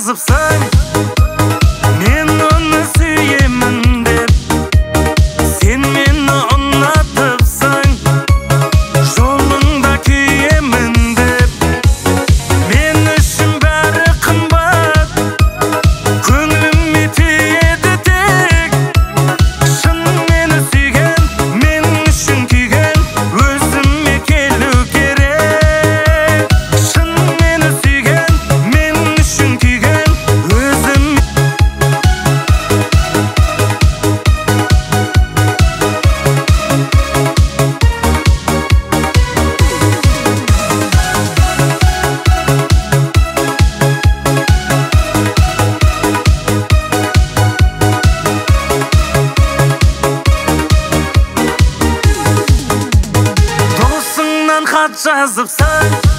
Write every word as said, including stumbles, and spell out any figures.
жазыпсың, мен оны сүйемін деп. Сен мені ұнатыпсың, жолыңда күйемін деп. Мен үшін бәрі қымбат, көңіліме тиеді тек. Шын мені сүйген, мен үшін күйген, өзіме келу керек. Шын мені сүйген, мен үшін күйген, өзіме. Досыңнан хат жазыпсың,